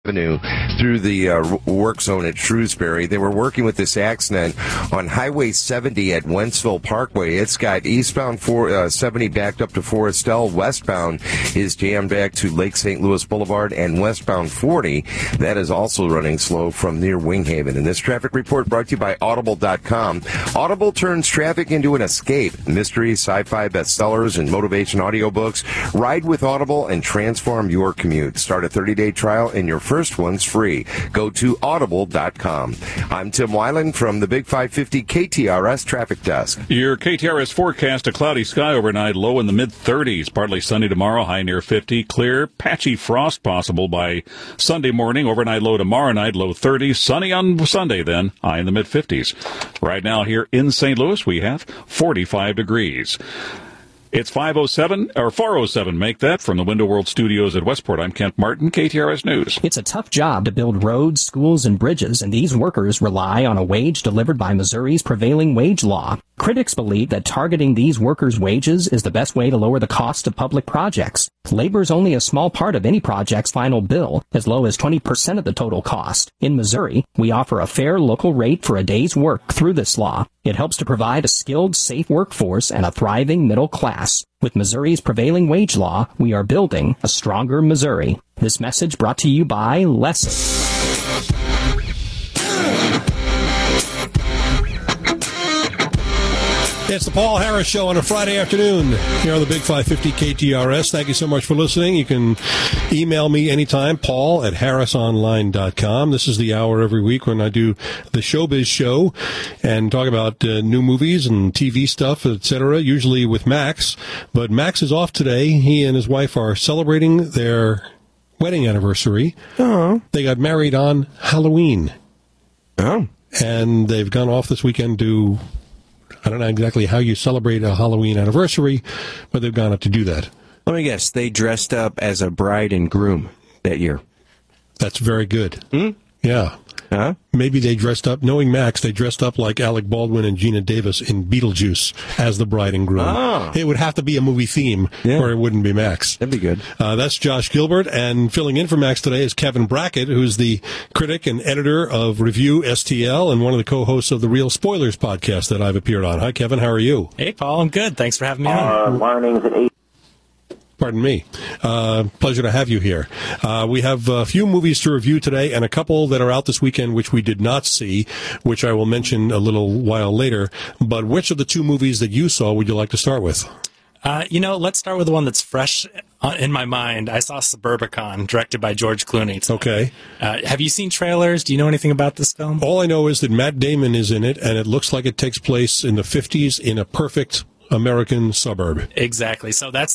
Avenue through the work zone at Shrewsbury. They were working with this accident on Highway 70 at Wentzville Parkway. It's got eastbound 70 backed up to Forestel. Westbound is jammed back to Lake St. Louis Boulevard, and westbound 40, that is also running slow from near Winghaven. And this traffic report brought to you by Audible.com. Audible turns traffic into an escape. Mystery, sci-fi bestsellers, and motivation audiobooks. Ride with Audible and transform your commute. Start a 30-day trial and your first one's free. Go to Audible.com. I'm Tim Weiland from the Big 550 KTRS Traffic Desk. Your KTRS forecast: a cloudy sky overnight, low in the mid-30s. Partly sunny tomorrow, high near 50. Clear, patchy frost possible by Sunday morning. Overnight low tomorrow night, low 30s. Sunny on Sunday then, high in the mid-50s. Right now here in St. Louis, we have 45 degrees. It's 407, make that, from the Window World Studios at Westport. I'm Kent Martin, KTRS News. It's a tough job to build roads, schools, and bridges, and these workers rely on a wage delivered by Missouri's prevailing wage law. Critics believe that targeting these workers' wages is the best way to lower the cost of public projects. Labor is only a small part of any project's final bill, as low as 20% of the total cost. In Missouri, we offer a fair local rate for a day's work through this law. It helps to provide a skilled, safe workforce and a thriving middle class. With Missouri's prevailing wage law, we are building a stronger Missouri. This message brought to you by Lesson. It's the Paul Harris Show on a Friday afternoon here on the Big 550 KTRS. Thank you so much for listening. You can email me anytime, paul@harrisonline.com. This is the hour every week when I do the Showbiz Show and talk about new movies and TV stuff, etc., usually with Max. But Max is off today. He and his wife are celebrating their wedding anniversary. Oh. They got married on Halloween. Oh. And they've gone off this weekend to... I don't know exactly how you celebrate a Halloween anniversary, but they've gone up to do that. Let me guess. They dressed up as a bride and groom that year. That's very good. Hmm? Yeah. Huh? Maybe they dressed up, knowing Max, they dressed up like Alec Baldwin and Gina Davis in Beetlejuice as the bride and groom. Oh. It would have to be a movie theme, or it wouldn't be Max. That'd be good. That's Josh Gilbert, and filling in for Max today is Kevin Brackett, who's the critic and editor of Review STL and one of the co-hosts of the Real Spoilers podcast that I've appeared on. Hi, Kevin. How are you? Hey, Paul. I'm good. Thanks for having me on. Mornings at 8. Pardon me. Pleasure to have you here. We have a few movies to review today and a couple that are out this weekend which we did not see, which I will mention a little while later. But which of the two movies that you saw would you like to start with? Let's start with the one that's fresh in my mind. I saw Suburbicon, directed by George Clooney. Okay. Have you seen trailers? Do you know anything about this film? All I know is that Matt Damon is in it, and it looks like it takes place in the 50s in a perfect American suburb. Exactly. So that's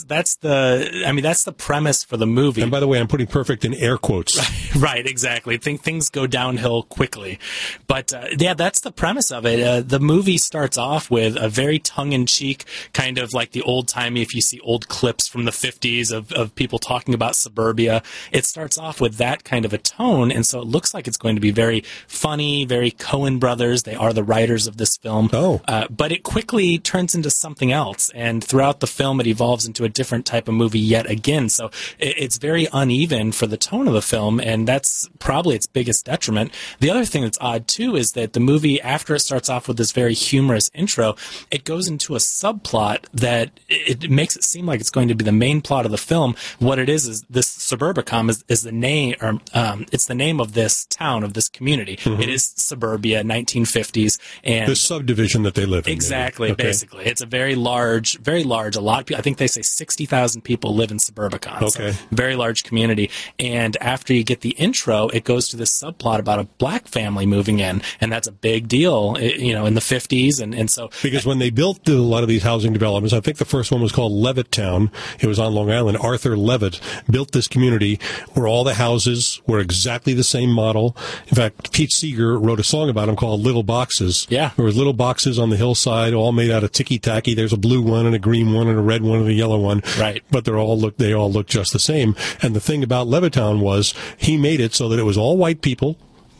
the premise for the movie. And by the way, I'm putting perfect in air quotes. Right, exactly. Things go downhill quickly. But, that's the premise of it. The movie starts off with a very tongue-in-cheek, kind of like the old-timey, if you see old clips from the 50s of people talking about suburbia. It starts off with that kind of a tone, and so it looks like it's going to be very funny, very Coen Brothers. They are the writers of this film. Oh. But it quickly turns into something else, and throughout the film it evolves into a different type of movie yet again. So it's very uneven for the tone of the film, and that's probably its biggest detriment. The other thing that's odd too is that the movie, after it starts off with this very humorous intro, it goes into a subplot that it makes it seem like it's going to be the main plot of the film. What it is this Suburbicon is the name, or it's the name of this town, of this community. Mm-hmm. It is suburbia, 1950s, and the subdivision that they live in. Exactly. Okay. Basically, it's a very large. A lot of people, I think they say 60,000 people live in Suburbicon. Okay. So very large community. And after you get the intro, it goes to this subplot about a black family moving in, and that's a big deal, in the 50s. And so. Because when they built a lot of these housing developments, I think the first one was called Levittown. It was on Long Island. Arthur Levitt built this community where all the houses were exactly the same model. In fact, Pete Seeger wrote a song about them called Little Boxes. Yeah. There was little boxes on the hillside, all made out of ticky-tacky. There's a blue one and a green one and a red one and a yellow one. Right. But they all look just the same. And the thing about Levittown was he made it so that it was all white people.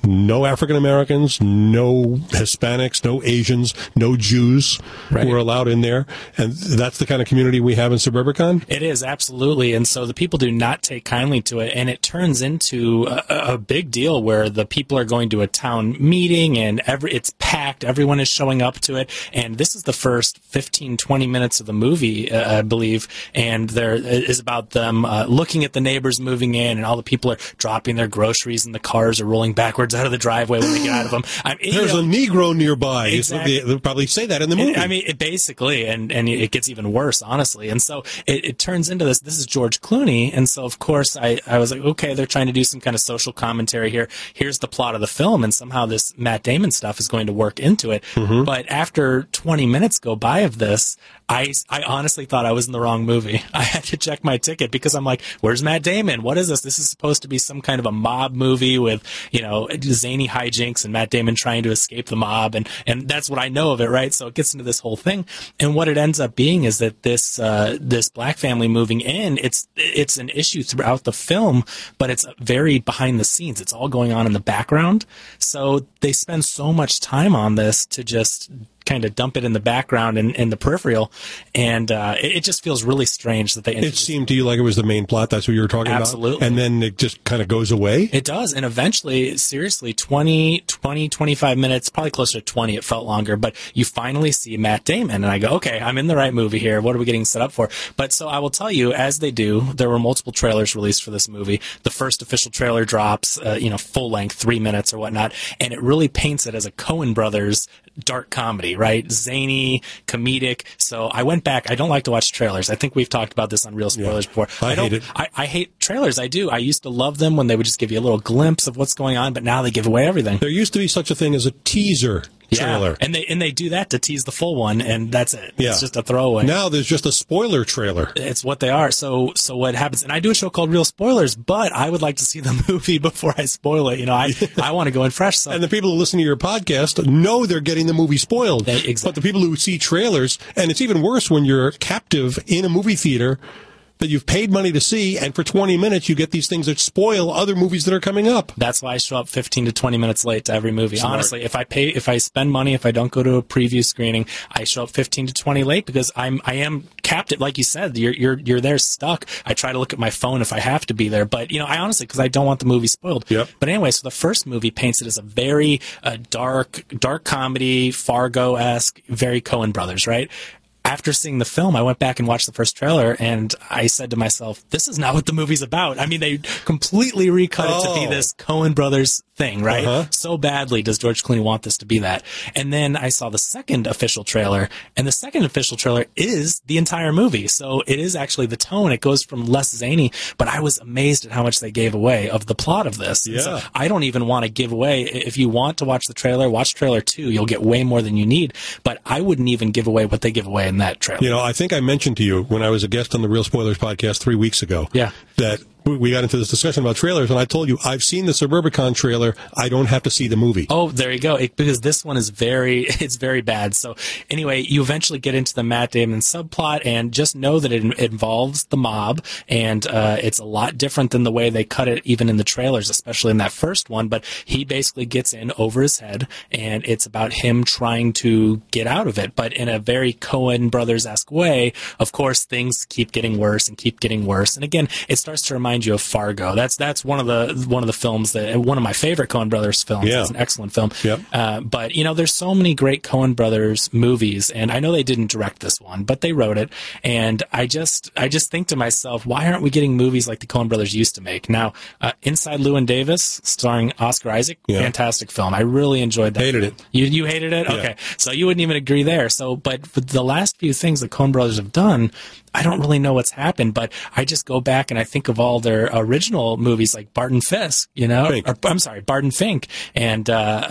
no African Americans, no Hispanics, no Asians, no Jews Right. were allowed in there. And that's the kind of community we have in Suburbicon? It is, absolutely. And so the people do not take kindly to it. And it turns into a big deal where the people are going to a town meeting and it's packed. Everyone is showing up to it. And this is the first 15, 20 minutes of the movie, I believe. And there is about them looking at the neighbors moving in, and all the people are dropping their groceries, and the cars are rolling backwards out of the driveway when they get out of them. There's a Negro nearby. Exactly. They'll probably say that in the movie. Basically, and it gets even worse, honestly. And so it turns into this. This is George Clooney, and so of course I was like, okay, they're trying to do some kind of social commentary here. Here's the plot of the film, and somehow this Matt Damon stuff is going to work into it. Mm-hmm. But after 20 minutes go by of this, I honestly thought I was in the wrong movie. I had to check my ticket because I'm like, where's Matt Damon? What is this? This is supposed to be some kind of a mob movie with, zany hijinks and Matt Damon trying to escape the mob. And that's what I know of it, right? So it gets into this whole thing. And what it ends up being is that this black family moving in, it's an issue throughout the film, but it's very behind the scenes. It's all going on in the background. So they spend so much time on this to just kind of dump it in the background and in the peripheral, and it just feels really strange that they It seemed to you like it was the main plot. That's what you were talking Absolutely. about? And then it just kind of goes away? It does, and eventually, seriously, 25 minutes, probably closer to 20, it felt longer, but you finally see Matt Damon, and I go, okay, I'm in the right movie here. What are we getting set up for? But so I will tell you, as they do, there were multiple trailers released for this movie. The first official trailer drops, full length, 3 minutes or whatnot, and it really paints it as a Coen Brothers dark comedy, right? Zany, comedic. So I went back. I don't like to watch trailers. I think we've talked about this on Real Spoilers before. I hate it. I hate trailers. I do. I used to love them when they would just give you a little glimpse of what's going on, but now they give away everything. There used to be such a thing as a teaser trailer. And they do that to tease the full one, and that's it. Yeah. It's just a throwaway. Now there's just a spoiler trailer. It's what they are. So what happens? And I do a show called Real Spoilers, but I would like to see the movie before I spoil it. I want to go in fresh. So. And the people who listen to your podcast know they're getting the movie spoiled. Exactly. But the people who see trailers, and it's even worse when you're captive in a movie theater that you've paid money to see, and for 20 minutes you get these things that spoil other movies that are coming up. That's why I show up 15 to 20 minutes late to every movie. Smart. Honestly, if I spend money, if I don't go to a preview screening, I show up 15 to 20 late because I am captive. Like you said, you're there stuck. I try to look at my phone if I have to be there, but I honestly, because I don't want the movie spoiled. Yep. But anyway, so the first movie paints it as a very dark comedy, Fargo-esque, very Coen Brothers, right? After seeing the film, I went back and watched the first trailer, and I said to myself, this is not what the movie's about. I mean, they completely recut it to be this Coen Brothers thing, right? Uh-huh. So badly does George Clooney want this to be that. And then I saw the second official trailer, and the second official trailer is the entire movie. So it is actually the tone. It goes from less zany, but I was amazed at how much they gave away of the plot of this. Yeah. So I don't even want to give away. If you want to watch the trailer, watch trailer 2. You'll get way more than you need, but I wouldn't even give away what they give away in that trailer. I think I mentioned to you when I was a guest on the Real Spoilers podcast 3 weeks ago that we got into this discussion about trailers, and I told you, I've seen the Suburbicon trailer. I don't have to see the movie. Oh, there you go. Because this one is it's very bad. So anyway, you eventually get into the Matt Damon subplot, and just know that it involves the mob, and it's a lot different than the way they cut it even in the trailers, especially in that first one. But he basically gets in over his head, and it's about him trying to get out of it, but in a very Coen Brothers-esque way. Of course, things keep getting worse and keep getting worse. And again, it starts to remind you of Fargo. That's one of the films one of my favorite Coen Brothers films. Yeah. It's an excellent film. Yep. But there's so many great Coen Brothers movies, and I know they didn't direct this one, but they wrote it. And I just think to myself, why aren't we getting movies like the Coen Brothers used to make? Now, Inside Llewyn Davis, starring Oscar Isaac, fantastic film. I really enjoyed that. Hated film. it. You hated it? Yeah. Okay, so you wouldn't even agree there. So, but for the last few things the Coen Brothers have done, I don't really know what's happened, but I just go back and I think of all their original movies like Barton Fisk, Barton Fink, and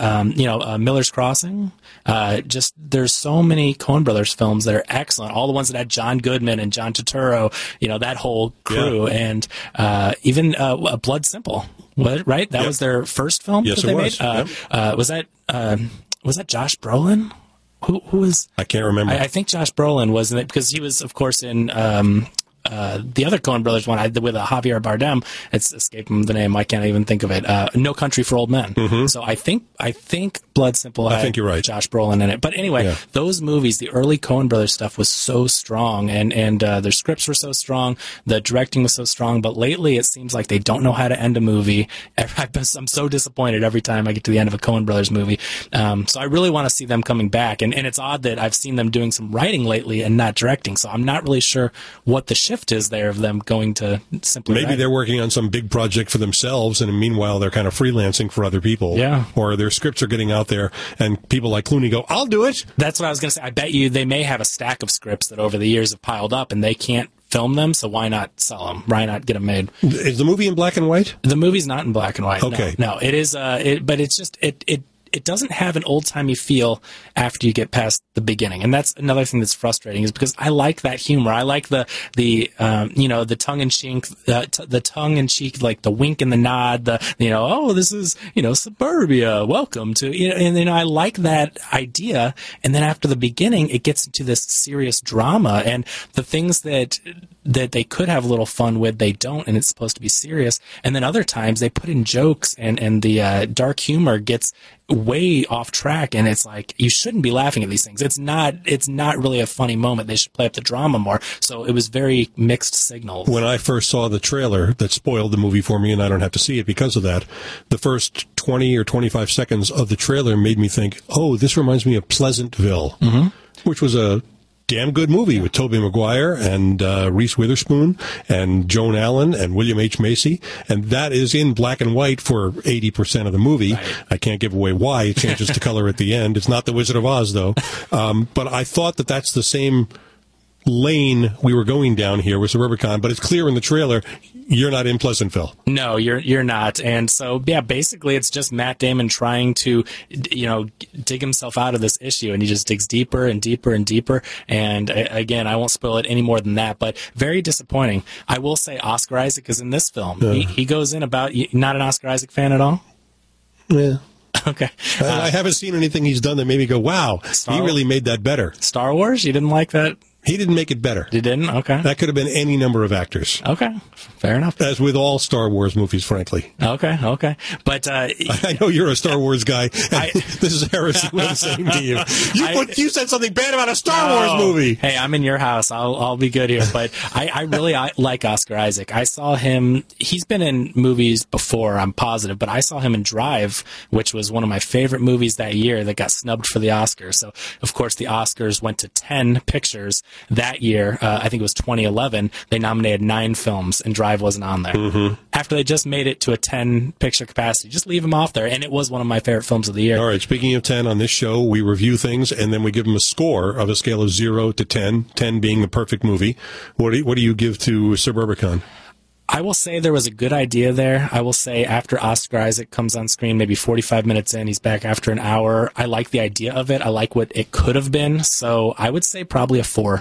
Miller's Crossing. Just there's so many Coen Brothers films that are excellent. All the ones that had John Goodman and John Turturro, that whole crew, and even Blood Simple, right? That was their first film Yes, that they it was. made. Was that Josh Brolin? Who was? I can't remember. I think Josh Brolin was in it because he was, of course, in the other Coen Brothers one with Javier Bardem. It's escaping the name. I can't even think of it. No Country for Old Men. Mm-hmm. So I think Blood Simple had you're right. Josh Brolin in it. But anyway, those movies, the early Coen Brothers stuff was so strong, and their scripts were so strong, the directing was so strong. But lately, it seems like they don't know how to end a movie. I'm so disappointed every time I get to the end of a Coen Brothers movie. So I really want to see them coming back. And it's odd that I've seen them doing some writing lately and not directing. So I'm not really sure what the shift is there of them going to simply maybe write. They're working on some big project for themselves, and meanwhile they're kind of freelancing for other people. Yeah. Or their scripts are getting out there, and people like Clooney go, I'll do it. That's what I was going to say. I bet you they may have a stack of scripts that over the years have piled up, and they can't film them, so why not sell them? Why not get them made? Is the movie in black and white? The movie's not in black and white. Okay. No, it is. But it's just it doesn't have an old-timey feel after you get past the beginning. And that's another thing that's frustrating, is because I like that humor. I like the tongue-in-cheek, like the wink and the nod, this is, suburbia, welcome to, and I like that idea. And then after the beginning, it gets into this serious drama, and the things that they could have a little fun with, they don't, and it's supposed to be serious. And then other times they put in jokes, and the dark humor gets way off track, and it's like, you shouldn't be laughing at these things. It's not really a funny moment. They should play up the drama more. So it was very mixed signals. When I first saw the trailer that spoiled the movie for me, and I don't have to see it because of that, the first 20 or 25 seconds of the trailer made me think, oh, this reminds me of Pleasantville, which was a damn good movie with Tobey Maguire and Reese Witherspoon and Joan Allen and William H. Macy, and that is in black and white for 80% of the movie. Right. I can't give away why. It changes to color at the end. It's not The Wizard of Oz, though. But I thought that that's the same lane we were going down here with Suburbicon, but it's clear in the trailer you're not in Pleasantville. No, you're not. And so, yeah, basically it's just Matt Damon trying to, dig himself out of this issue, and he just digs deeper and deeper and deeper. And again, I won't spoil it any more than that, but very disappointing. I will say Oscar Isaac is in this film. He goes in about, not an Oscar Isaac fan at all? Yeah. Okay. I haven't seen anything he's done that made me go, wow, he really made that better. Star Wars? You didn't like that? He didn't make it better. You didn't? Okay. That could have been any number of actors. Okay. Fair enough. As with all Star Wars movies, frankly. Okay. But I know you're a Star Wars guy. This is heresy what I'm saying to you. You said something bad about a Star Wars movie. Hey, I'm in your house. I'll be good here. But I really like Oscar Isaac. I saw him. He's been in movies before, I'm positive, but I saw him in Drive, which was one of my favorite movies that year that got snubbed for the Oscars. So, of course, the Oscars went to 10 pictures. That year, I think it was 2011, they nominated 9 films, and Drive wasn't on there. Mm-hmm. After they just made it to a 10-picture capacity, just leave them off there, and it was one of my favorite films of the year. All right, speaking of 10, on this show, we review things, and then we give them a score of a scale of 0 to 10, 10 being the perfect movie. What do you give to Suburbicon? I will say there was a good idea there. I will say after Oscar Isaac comes on screen, maybe 45 minutes in, he's back after an hour. I like the idea of it. I like what it could have been. So I would say probably a 4.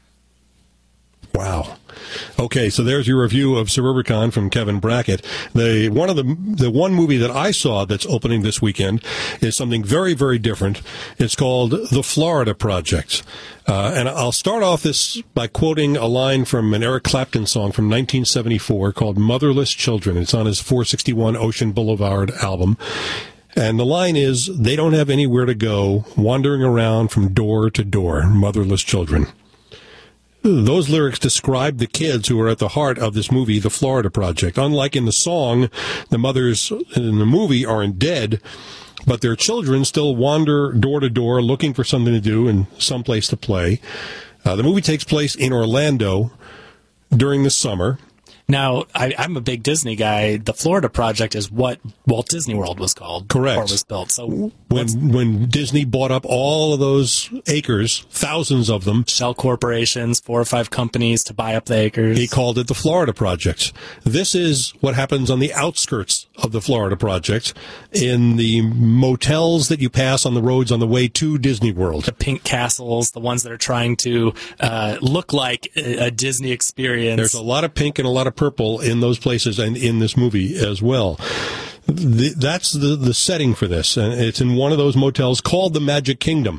Wow. Okay, so there's your review of Suburbicon from Kevin Brackett. The one movie that I saw that's opening this weekend is something very, very different. It's called The Florida Project. And I'll start off this by quoting a line from an Eric Clapton song from 1974 called Motherless Children. It's on his 461 Ocean Boulevard album. And the line is, they don't have anywhere to go, wandering around from door to door, motherless children. Those lyrics describe the kids who are at the heart of this movie, The Florida Project. Unlike in the song, the mothers in the movie aren't dead, but their children still wander door to door looking for something to do and someplace to play. The movie takes place in Orlando during the summer. Now, I'm a big Disney guy. The Florida Project is what Walt Disney World was called. Correct. Before it was built. So when Disney bought up all of those acres, thousands of them. Shell corporations, 4 or 5 companies to buy up the acres. He called it the Florida Project. This is what happens on the outskirts of the Florida Project in the motels that you pass on the roads on the way to Disney World. The pink castles, the ones that are trying to look like a Disney experience. There's a lot of pink and a lot of purple in those places and in this movie as well. That's the setting for this. And it's in one of those motels called the Magic Kingdom.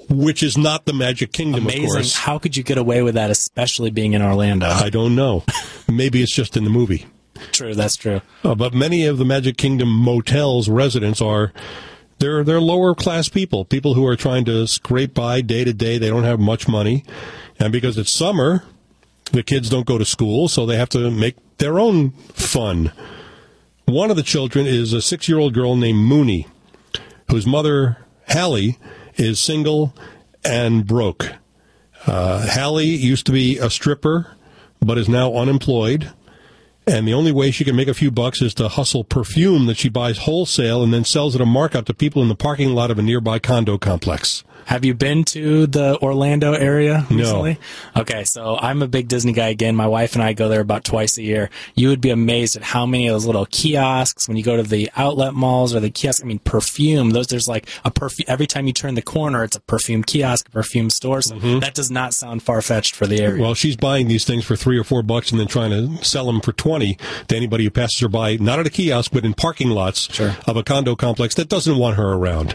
which is not the Magic Kingdom, Amazing. of course. How could you get away with that, especially being in Orlando? I don't know. Maybe it's just in the movie. True, that's true. But many of the Magic Kingdom motels residents they're lower class people who are trying to scrape by day to day. They don't have much money. And because it's summer, the kids don't go to school, so they have to make their own fun. One of the children is a 6-year-old girl named Mooney, whose mother, Hallie, is single and broke. Hallie used to be a stripper, but is now unemployed. And the only way she can make a few bucks is to hustle perfume that she buys wholesale and then sells at a markup to people in the parking lot of a nearby condo complex. Have you been to the Orlando area recently? No. Okay, so I'm a big Disney guy again. My wife and I go there about twice a year. You would be amazed at how many of those little kiosks, when you go to the outlet malls or the kiosks, perfume. There's like a perfume. Every time you turn the corner, it's a perfume kiosk, a perfume store. So that does not sound far-fetched for the area. Well, she's buying these things for $3 or $4 and then trying to sell them for $20 to anybody who passes her by, not at a kiosk, but in parking lots of a condo complex that doesn't want her around.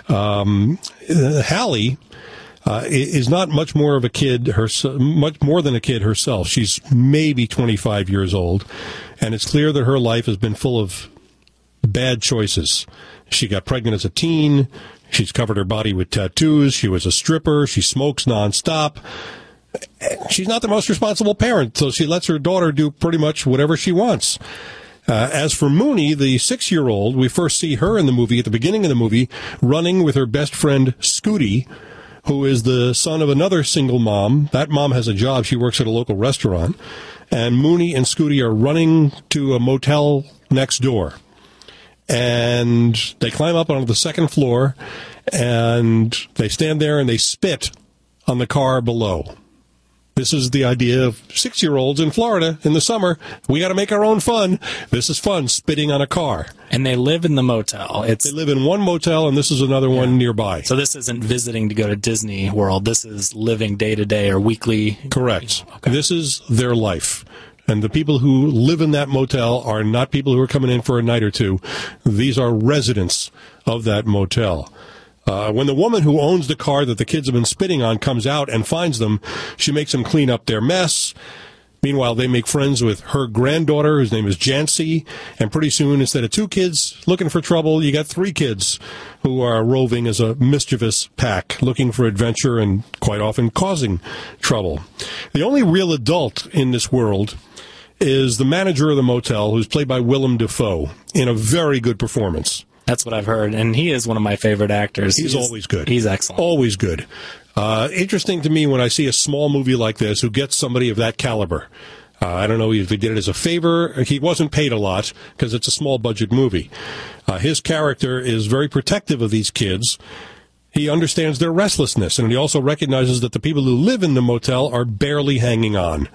Hallie is not much more of a kid, much more than a kid herself. She's maybe 25 years old, and it's clear that her life has been full of bad choices. She got pregnant as a teen. She's covered her body with tattoos. She was a stripper. She smokes nonstop. She's not the most responsible parent, so she lets her daughter do pretty much whatever she wants. As for Mooney, the 6-year-old, we first see her in the movie, at the beginning of the movie, running with her best friend, Scooty, who is the son of another single mom. That mom has a job. She works at a local restaurant. And Mooney and Scooty are running to a motel next door. And they climb up onto the second floor, and they stand there and they spit on the car below. This is the idea of 6-year-olds in Florida in the summer. We got to make our own fun. This is fun, spitting on a car. And they live in the motel. They live in one motel, and this is another one nearby. So this isn't visiting to go to Disney World. This is living day-to-day or weekly. Correct. Okay. This is their life. And the people who live in that motel are not people who are coming in for a night or two. These are residents of that motel. When the woman who owns the car that the kids have been spitting on comes out and finds them, she makes them clean up their mess. Meanwhile, they make friends with her granddaughter, whose name is Jancy, and pretty soon, instead of 2 kids looking for trouble, you got 3 kids who are roving as a mischievous pack, looking for adventure and quite often causing trouble. The only real adult in this world is the manager of the motel, who's played by Willem Dafoe, in a very good performance. That's what I've heard, and he is one of my favorite actors. He's always good. He's excellent. Always good. Interesting to me when I see a small movie like this who gets somebody of that caliber. I don't know if he did it as a favor. He wasn't paid a lot because it's a small-budget movie. His character is very protective of these kids. He understands their restlessness, and he also recognizes that the people who live in the motel are barely hanging on.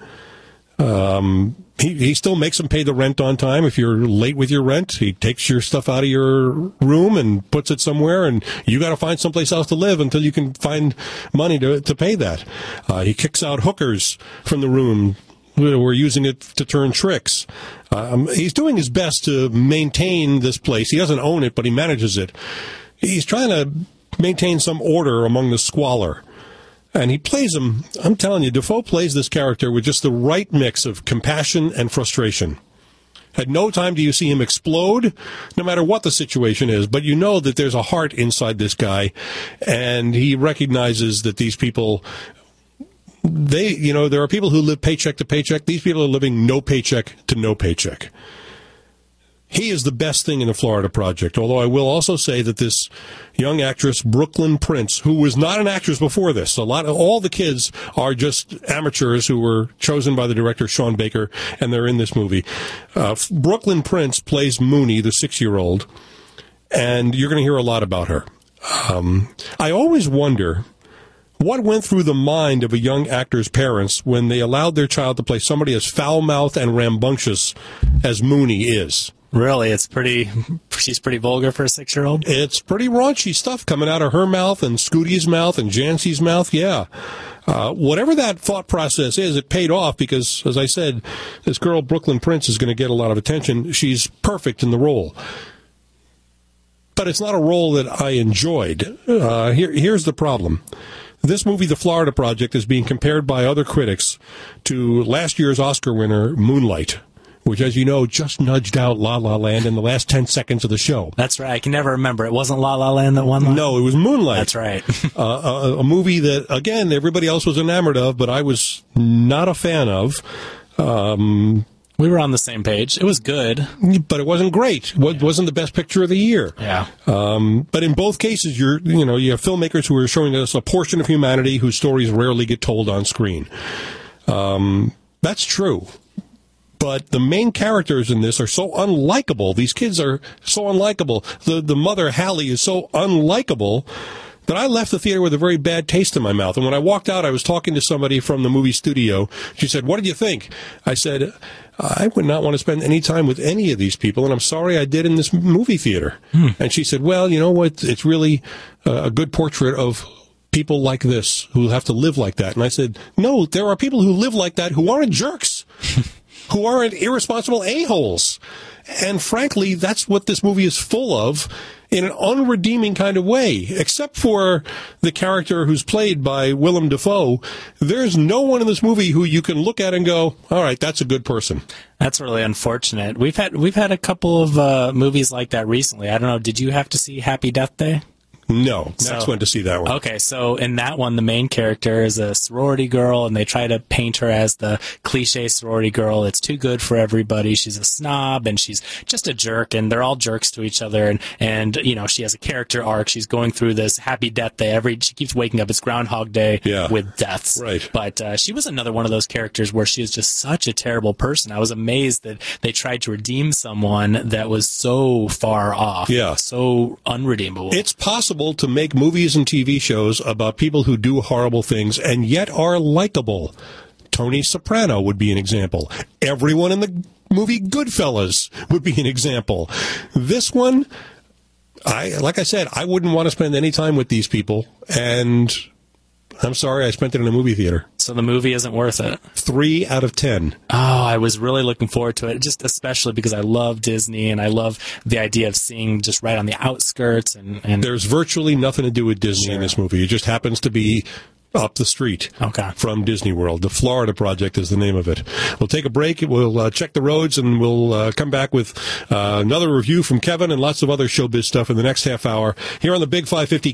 He still makes them pay the rent on time. If you're late with your rent, he takes your stuff out of your room and puts it somewhere, and you got to find someplace else to live until you can find money to pay that. He kicks out hookers from the room who are using it to turn tricks. He's doing his best to maintain this place. He doesn't own it, but he manages it. He's trying to maintain some order among the squalor. And he plays him, I'm telling you, Dafoe plays this character with just the right mix of compassion and frustration. At no time do you see him explode, no matter what the situation is, but you know that there's a heart inside this guy, and he recognizes that these people, there are people who live paycheck to paycheck. These people are living no paycheck to no paycheck. He is the best thing in the Florida Project, although I will also say that this young actress, Brooklyn Prince, who was not an actress before this, all the kids are just amateurs who were chosen by the director, Sean Baker, and they're in this movie. Brooklyn Prince plays Mooney, the 6-year-old, and you're going to hear a lot about her. I always wonder what went through the mind of a young actor's parents when they allowed their child to play somebody as foul-mouthed and rambunctious as Mooney is. Really? She's pretty vulgar for a 6-year-old? It's pretty raunchy stuff coming out of her mouth and Scooty's mouth and Jancy's mouth, yeah. Whatever that thought process is, it paid off because, as I said, this girl, Brooklyn Prince, is going to get a lot of attention. She's perfect in the role. but it's not a role that I enjoyed. Here's the problem. This movie, The Florida Project, is being compared by other critics to last year's Oscar winner, Moonlight, which, as you know, just nudged out La La Land in the last 10 seconds of the show. That's right. I can never remember. It wasn't La La Land that won? No, it was Moonlight. That's right. A movie that, again, everybody else was enamored of, but I was not a fan of. We were on the same page. It was good. But it wasn't great. It wasn't the best picture of the year. Yeah. But in both cases, you have filmmakers who are showing us a portion of humanity whose stories rarely get told on screen. That's true. But the main characters in this are so unlikable. These kids are so unlikable. The mother, Hallie, is so unlikable that I left the theater with a very bad taste in my mouth. And when I walked out, I was talking to somebody from the movie studio. She said, "What did you think?" I said, "I would not want to spend any time with any of these people, and I'm sorry I did in this movie theater." And she said, "Well, you know what? It's really a good portrait of people like this who have to live like that." And I said, "No, there are people who live like that who aren't jerks, who aren't irresponsible a-holes." And frankly, that's what this movie is full of, in an unredeeming kind of way. Except for the character who's played by Willem Dafoe, there's no one in this movie who you can look at and go, all right, that's a good person. That's really unfortunate. We've had a couple of movies like that recently. I don't know, did you have to see Happy Death Day? No, Max went to see that one. Okay, so in that one, the main character is a sorority girl, and they try to paint her as the cliche sorority girl. It's too good for everybody. She's a snob, and she's just a jerk, and they're all jerks to each other. And you know, she has a character arc. She's going through this Happy Death Day. She keeps waking up. It's Groundhog Day with deaths. Right. But she was another one of those characters where she is just such a terrible person. I was amazed that they tried to redeem someone that was so far off. Yeah. So unredeemable. It's possible to make movies and TV shows about people who do horrible things and yet are likable. Tony Soprano would be an example. Everyone in the movie Goodfellas would be an example. This one, like I said, I wouldn't want to spend any time with these people, and I'm sorry, I spent it in a movie theater. So the movie isn't worth it. 3 out of 10. Oh, I was really looking forward to it, just especially because I love Disney and I love the idea of seeing just right on the outskirts. And there's virtually nothing to do with Disney in this movie. It just happens to be up the street from Disney World. The Florida Project is the name of it. We'll take a break. We'll check the roads, and we'll come back with another review from Kevin and lots of other showbiz stuff in the next half hour here on the Big 550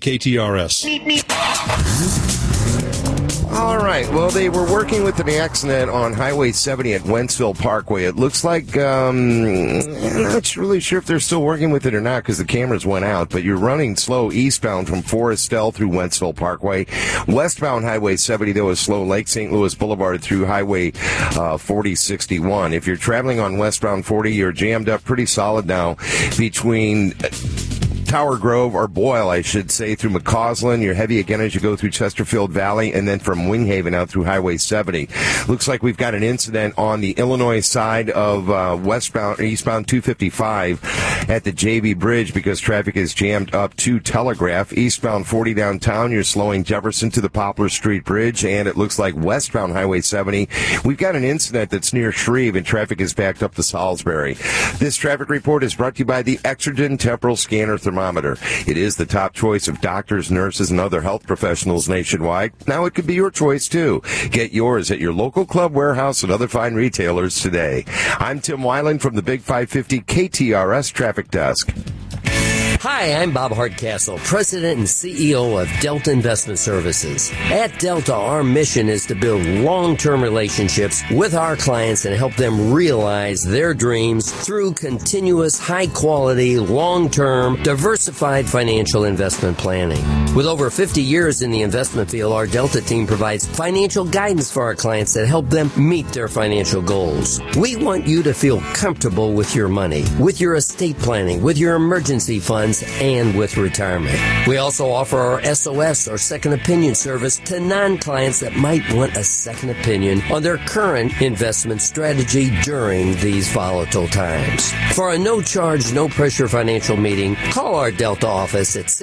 KTRS. All right. Well, they were working with an accident on Highway 70 at Wentzville Parkway. It looks like, I'm not really sure if they're still working with it or not because the cameras went out, but you're running slow eastbound from Forestell through Wentzville Parkway. Westbound Highway 70, though, is slow Lake St. Louis Boulevard through Highway 4061. If you're traveling on westbound 40, you're jammed up pretty solid now between Tower Grove, or Boyle, I should say, through McCausland. You're heavy again as you go through Chesterfield Valley, and then from Winghaven out through Highway 70. Looks like we've got an incident on the Illinois side of eastbound 255 at the JB Bridge because traffic is jammed up to Telegraph. Eastbound 40 downtown, you're slowing Jefferson to the Poplar Street Bridge, and it looks like westbound Highway 70, we've got an incident that's near Shreve, and traffic is backed up to Salisbury. This traffic report is brought to you by the Exergen Temporal Scanner Thermometer. It is the top choice of doctors, nurses, and other health professionals nationwide. Now it could be your choice, too. Get yours at your local Club Warehouse and other fine retailers today. I'm Tim Weiland from the Big 550 KTRS Traffic Desk. Hi, I'm Bob Hardcastle, President and CEO of Delta Investment Services. At Delta, our mission is to build long-term relationships with our clients and help them realize their dreams through continuous, high-quality, long-term, diversified financial investment planning. With over 50 years in the investment field, our Delta team provides financial guidance for our clients that help them meet their financial goals. We want you to feel comfortable with your money, with your estate planning, with your emergency funds, and with retirement. We also offer our SOS, or second opinion service, to non-clients that might want a second opinion on their current investment strategy during these volatile times. For a no-charge, no-pressure financial meeting, call our Delta office at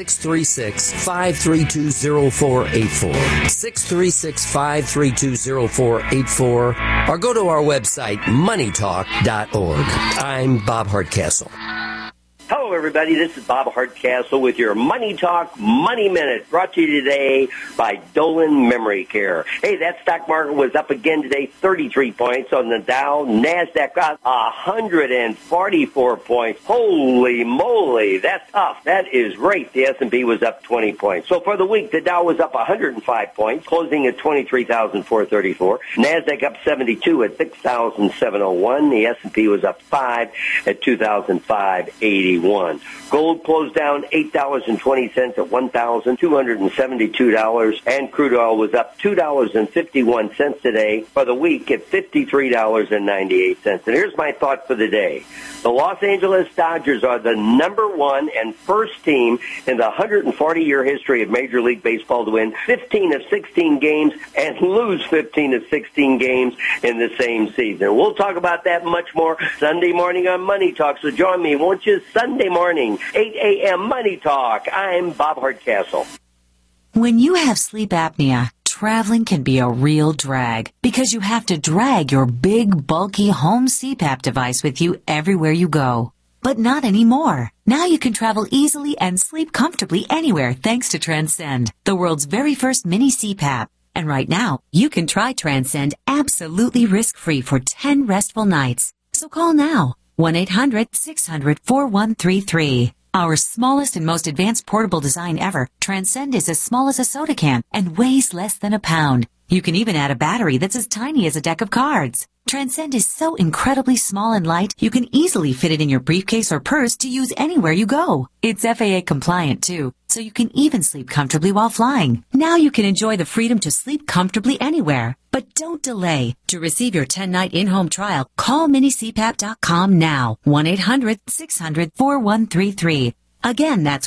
636-532-0484, 636-532-0484, or go to our website, moneytalk.org. I'm Bob Hardcastle. Hello, Hello, everybody. This is Bob Hardcastle with your Money Talk Money Minute, brought to you today by Dolan Memory Care. Hey, that stock market was up again today, 33 points on the Dow. NASDAQ got 144 points. Holy moly, that's tough. That is great. The S&P was up 20 points. So for the week, the Dow was up 105 points, closing at 23,434. NASDAQ up 72 at 6,701. The S&P was up 5 at 2,581. Gold closed down $8.20 at $1,272, and crude oil was up $2.51 today for the week at $53.98. And here's my thought for the day. The Los Angeles Dodgers are the number one and first team in the 140-year history of Major League Baseball to win 15 of 16 games and lose 15 of 16 games in the same season. We'll talk about that much more Sunday morning on Money Talk, so join me, won't you? Sunday morning, 8 a.m. Money Talk. I'm Bob Hardcastle. When you have sleep apnea, traveling can be a real drag because you have to drag your big, bulky home CPAP device with you everywhere you go. But not anymore. Now you can travel easily and sleep comfortably anywhere thanks to Transcend, the world's very first mini CPAP. And right now, you can try Transcend absolutely risk-free for 10 restful nights. So call now, 1-800-600-4133. Our smallest and most advanced portable design ever, Transcend is as small as a soda can and weighs less than a pound. You can even add a battery that's as tiny as a deck of cards. Transcend is so incredibly small and light, you can easily fit it in your briefcase or purse to use anywhere you go. It's FAA compliant too, so you can even sleep comfortably while flying. Now you can enjoy the freedom to sleep comfortably anywhere. But don't delay. To receive your 10-night in-home trial, call minicpap.com now. 1-800-600-4133. Again, that's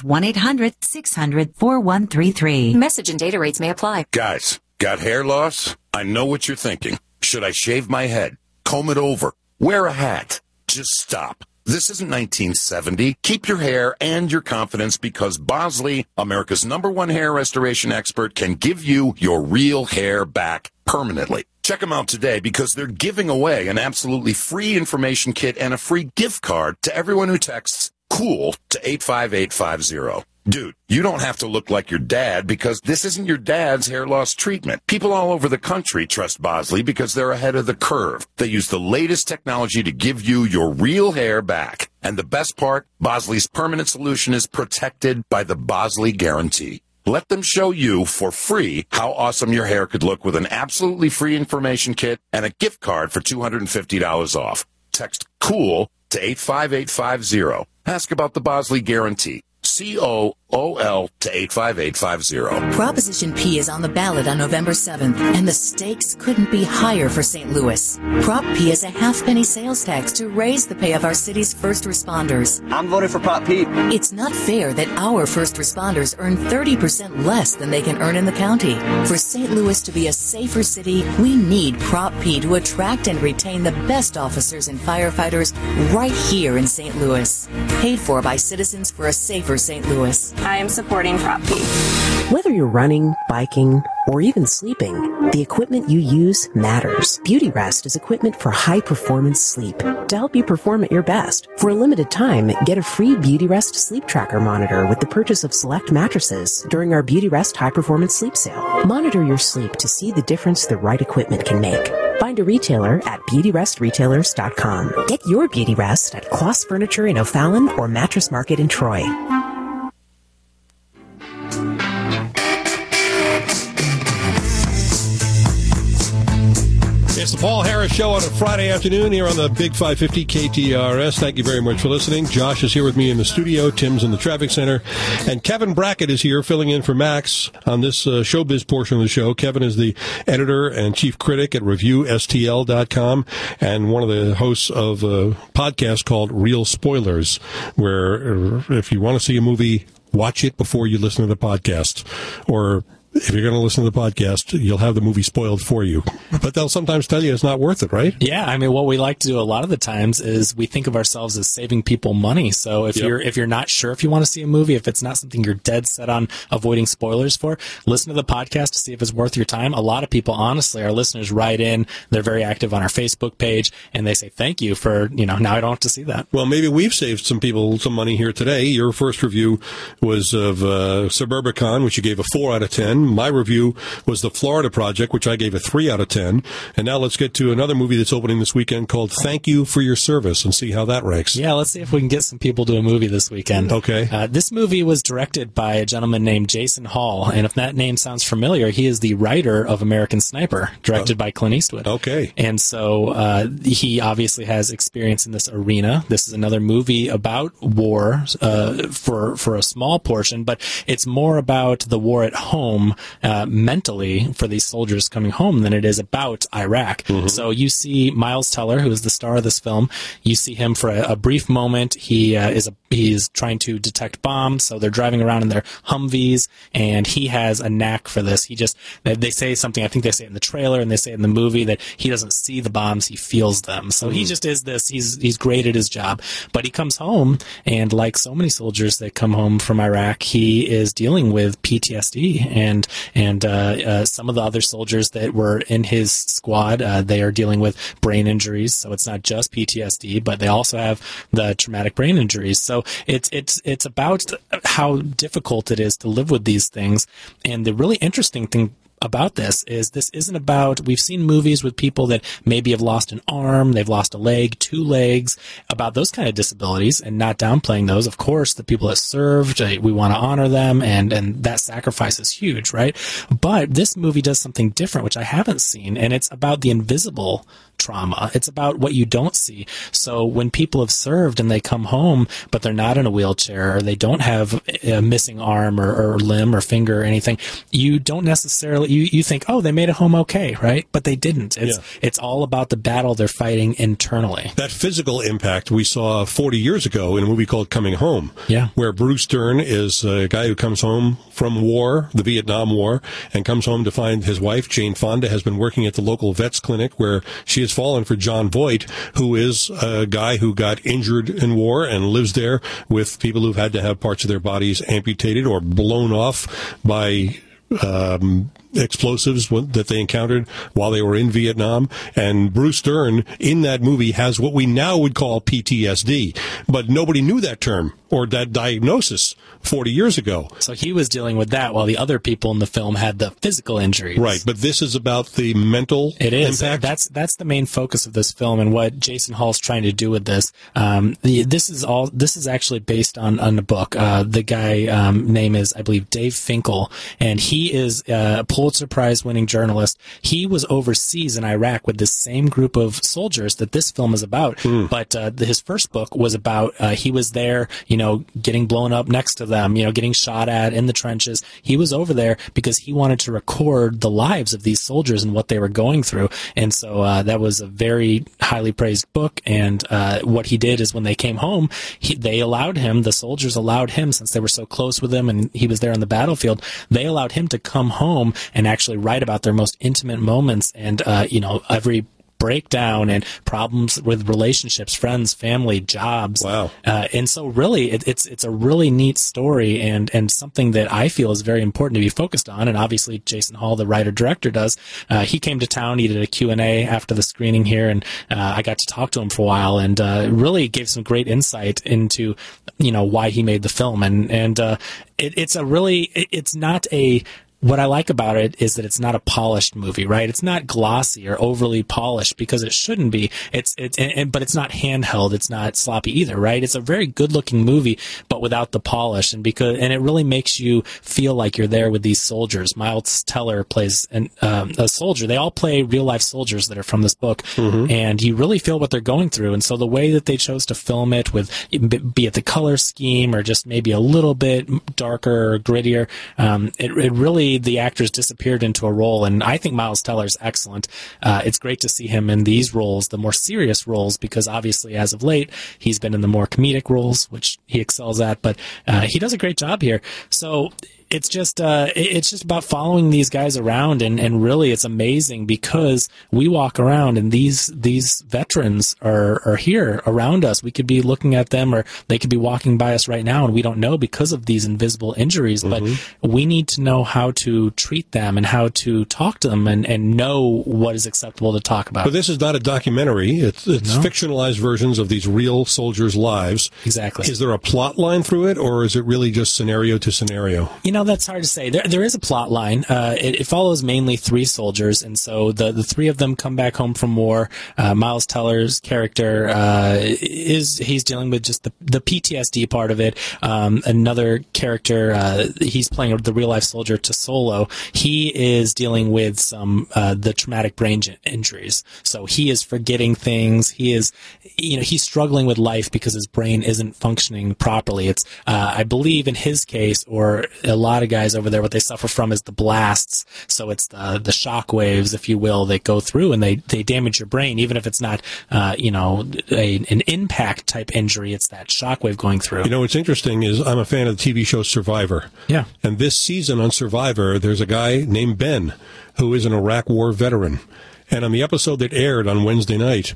1-800-600-4133. Message and data rates may apply. Guys, got hair loss? I know what you're thinking. Should I shave my head? Comb it over? Wear a hat? Just stop. This isn't 1970. Keep your hair and your confidence because Bosley, America's #1 hair restoration expert, can give you your real hair back permanently. Check them out today because they're giving away an absolutely free information kit and a free gift card to everyone who texts COOL to 85850. Dude, you don't have to look like your dad because this isn't your dad's hair loss treatment. People all over the country trust Bosley because they're ahead of the curve. They use the latest technology to give you your real hair back. And the best part, Bosley's permanent solution is protected by the Bosley Guarantee. Let them show you for free how awesome your hair could look with an absolutely free information kit and a gift card for $250 off. Text COOL to 85850. Ask about the Bosley Guarantee. COOL to 85850. Proposition P is on the ballot on November 7th, and the stakes couldn't be higher for St. Louis. Prop P is a half-penny sales tax to raise the pay of our city's first responders. I'm voting for Prop P. It's not fair that our first responders earn 30% less than they can earn in the county. For St. Louis to be a safer city, we need Prop P to attract and retain the best officers and firefighters right here in St. Louis. Paid for by Citizens for a Safer St. Louis. I am supporting Prop P. Whether you're running, biking, or even sleeping, the equipment you use matters. Beautyrest is equipment for high-performance sleep to help you perform at your best. For a limited time, get a free Beautyrest sleep tracker monitor with the purchase of select mattresses during our Beautyrest high-performance sleep sale. Monitor your sleep to see the difference the right equipment can make. Find a retailer at BeautyRestRetailers.com. Get your Beautyrest at Kloss Furniture in O'Fallon or Mattress Market in Troy. It's the Paul Harris Show on a Friday afternoon here on the Big 550 KTRS. Thank you very much for listening. Josh is here with me in the studio. Tim's in the traffic center. And Kevin Brackett is here filling in for Max on this showbiz portion of the show. Kevin is the editor and chief critic at ReviewSTL.com and one of the hosts of a podcast called Real Spoilers, where if you want to see a movie, watch it before you listen to the podcast. Or if you're going to listen to the podcast, you'll have the movie spoiled for you. But they'll sometimes tell you it's not worth it, right? Yeah, I mean, what we like to do a lot of the times is we think of ourselves as saving people money. So if you're not sure if you want to see a movie, if it's not something you're dead set on avoiding spoilers for, listen to the podcast to see if it's worth your time. A lot of people, honestly, our listeners write in. They're very active on our Facebook page, and they say thank you for, now I don't have to see that. Well, maybe we've saved some people some money here today. Your first review was of Suburbicon, which you gave a 4 out of 10. My review was The Florida Project, which I gave a 3 out of 10. And now let's get to another movie that's opening this weekend called Thank You for Your Service and see how that ranks. Yeah, let's see if we can get some people to a movie this weekend. Okay. This movie was directed by a gentleman named Jason Hall. And if that name sounds familiar, he is the writer of American Sniper, directed by Clint Eastwood. Okay. And so he obviously has experience in this arena. This is another movie about war for a small portion, but it's more about the war at home mentally for these soldiers coming home than it is about Iraq. Mm-hmm. So you see Miles Teller, who is the star of this film. You see him for a brief moment. He is trying to detect bombs. So they're driving around in their Humvees, and he has a knack for this. They say something, I think they say it in the trailer and they say it in the movie, that he doesn't see the bombs, he feels them. So he just is this. He's great at his job. But he comes home, and like so many soldiers that come home from Iraq, he is dealing with PTSD, and some of the other soldiers that were in his squad, they are dealing with brain injuries. So it's not just PTSD, but they also have the traumatic brain injuries. So it's about how difficult it is to live with these things. And the really interesting thing about this isn't about, we've seen movies with people that maybe have lost an arm, they've lost a leg, 2 legs, about those kind of disabilities, and not downplaying those. Of course, the people that served, we want to honor them, and that sacrifice is huge, right? But this movie does something different, which I haven't seen, and it's about the invisible trauma. It's about what you don't see. So when people have served and they come home, but they're not in a wheelchair, or they don't have a missing arm or limb or finger or anything, you don't necessarily, you think, oh, they made it home okay, right? But they didn't. It's all about the battle they're fighting internally. That physical impact we saw 40 years ago in a movie called Coming Home, where Bruce Dern is a guy who comes home from war, the Vietnam War, and comes home to find his wife, Jane Fonda, has been working at the local vets clinic where she has fallen for John Voight, who is a guy who got injured in war and lives there with people who've had to have parts of their bodies amputated or blown off by explosives that they encountered while they were in Vietnam. And Bruce Dern in that movie has what we now would call PTSD, but nobody knew that term or that diagnosis 40 years ago. So he was dealing with that while the other people in the film had the physical injuries. Right, but this is about the mental impact. That's the main focus of this film, and what Jason Hall's trying to do with this. This is actually based on a book. The guy name is, I believe, Dave Finkel, and he is a Pulitzer Prize winning journalist. He was overseas in Iraq with this same group of soldiers that this film is about. But his first book was about he was there, getting blown up next to them, getting shot at in the trenches. He was over there because he wanted to record the lives of these soldiers and what they were going through. And so that was a very highly praised book. And what he did is when they came home, the soldiers allowed him, since they were so close with him and he was there on the battlefield, they allowed him to come home and actually write about their most intimate moments and, every breakdown and problems with relationships, friends, family, jobs. Wow. And so really it's a really neat story and something that I feel is very important to be focused on. And obviously Jason Hall, the writer director, does. He came to town, he did a Q&A after the screening here, and I got to talk to him for a while and really gave some great insight into, why he made the film. What I like about it is that it's not a polished movie, right? It's not glossy or overly polished because it shouldn't be. But it's not handheld. It's not sloppy either, right? It's a very good-looking movie, but without the polish, and it really makes you feel like you're there with these soldiers. Miles Teller plays a soldier. They all play real-life soldiers that are from this book, and you really feel what they're going through. And so the way that they chose to film it, with be it the color scheme or just maybe a little bit darker or grittier, it really, the actors disappeared into a role, and I think Miles Teller's excellent. It's great to see him in these roles, the more serious roles, because obviously as of late he's been in the more comedic roles, which he excels at, but he does a great job here. So It's just about following these guys around, and really it's amazing because we walk around and these veterans are here around us. We could be looking at them, or they could be walking by us right now, and we don't know because of these invisible injuries. But we need to know how to treat them and how to talk to them and know what is acceptable to talk about. But this is not a documentary. It's fictionalized versions of these real soldiers' lives. Exactly. Is there a plot line through it, or is it really just scenario to scenario? That's hard to say. There is a plot line. It follows mainly three soldiers, and so the three of them come back home from war. Miles Teller's character he's dealing with just the PTSD part of it. Another character, he's playing the real life soldier Tesolo. He is dealing with some the traumatic brain injuries, so he is forgetting things. He is, he's struggling with life because his brain isn't functioning properly. It's I believe in his case, or a lot of guys over there, what they suffer from is the blasts. So it's the shock waves, if you will, that go through and they damage your brain, even if it's not, an impact type injury. It's that shock wave going through. What's interesting is I'm a fan of the TV show Survivor. Yeah. And this season on Survivor, there's a guy named Ben who is an Iraq War veteran. And on the episode that aired on Wednesday night,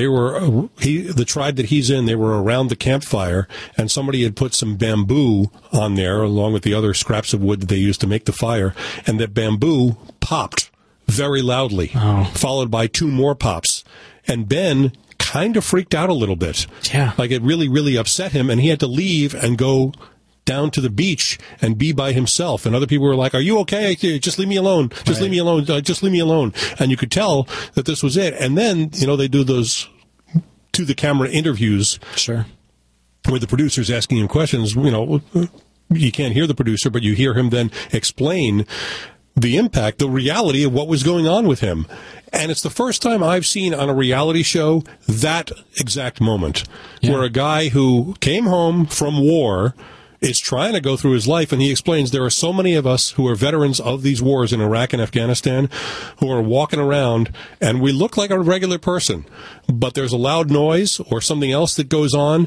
the tribe that he's in, they were around the campfire, and somebody had put some bamboo on there, along with the other scraps of wood that they used to make the fire, and that bamboo popped very loudly, followed by two more pops. And Ben kind of freaked out a little bit. Yeah. Like it really, really upset him, and he had to leave and go down to the beach and be by himself. And other people were like, "Are you okay? Just leave me alone. Just leave me alone. Just leave me alone." And you could tell that this was it. And then, they do those to the camera interviews. Sure. Where the producer's asking him questions. You can't hear the producer, but you hear him then explain the impact, the reality of what was going on with him. And it's the first time I've seen on a reality show that exact moment where a guy who came home from war is trying to go through his life, and he explains there are so many of us who are veterans of these wars in Iraq and Afghanistan who are walking around, and we look like a regular person, but there's a loud noise or something else that goes on,